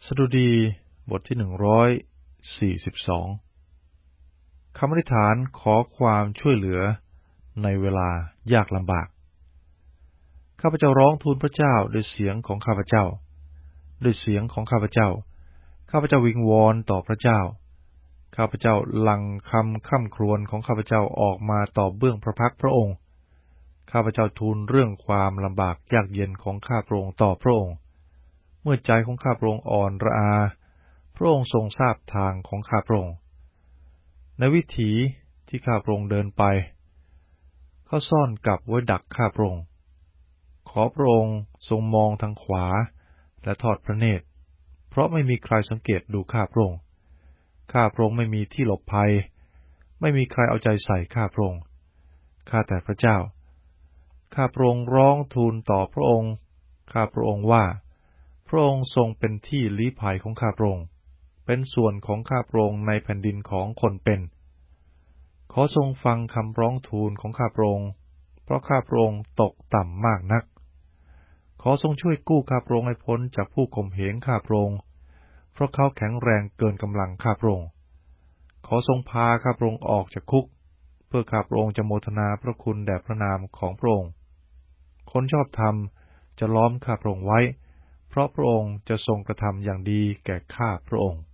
สดุดีบทที่142คำอธิษฐานขอความช่วยเหลือในเวลายากลำบากข้าพเจ้าร้องทูลพระเจ้าด้วยเสียงของข้าพเจ้าด้วยเสียงของข้าพเจ้าข้าพเจ้าวิงวอนต่อพระเจ้าข้าพเจ้าหลั่งคำคร่ำครวญของข้าพเจ้าออกมาต่อเบื้องพระพักพระองค์ข้าพเจ้าทูลเรื่องความลำบากยากเย็นของข้าพระองค์ต่อพระองค์เมื่อใจของข้าพระองค์อ่อนระอาพระองค์ทรงทราบทางของข้าพระองค์ในวิถีที่ข้าพระองค์เดินไปเขาซ่อนกับไว้ดักข้าพระองค์ขอพระองค์ทรงมองทางขวาและทอดพระเนตรเพราะไม่มีใครสังเกตดูข้าพระองค์ข้าพระองค์ไม่มีที่หลบภัยไม่มีใครเอาใจใส่ข้าพระองค์ข้าแต่พระเจ้าข้าพระองค์ร้องทูลต่อพระองค์ข้าพระองค์ว่าพระองค์ทรงเป็นที่ลี้ภัยของข้าพระองค์เป็นส่วนของข้าพระองค์ในแผ่นดินของคนเป็นขอทรงฟังคำร้องทูลของข้าพระองค์เพราะข้าพระองค์ตกต่ำมากนักขอทรงช่วยกู้ข้าพระองค์ให้พ้นจากผู้ข่มเหงข้าพระองค์เพราะเขาแข็งแรงเกินกำลังข้าพระองค์ขอทรงพาข้าพระองค์ออกจากคุกเพื่อข้าพระองค์จะโมทนาพระคุณแด่พระนามของพระองค์คนชอบธรรมจะล้อมข้าพระองค์ไว้เพราะพระองค์จะทรงกระทำอย่างดีแก่ข้าพระองค์